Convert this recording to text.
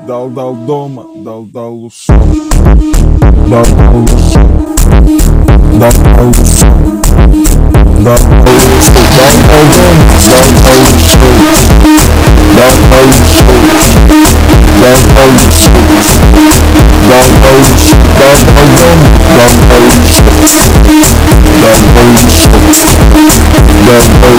dá o doma, dá o som, dá o som, dá o som, dá o som, dá o doma, dá o som, dá o som, dá o som, dá o som, dá o doma, dá o som, dá o som, dá o